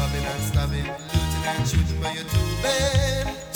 robbing and stabbing, looting and shooting by your tubing.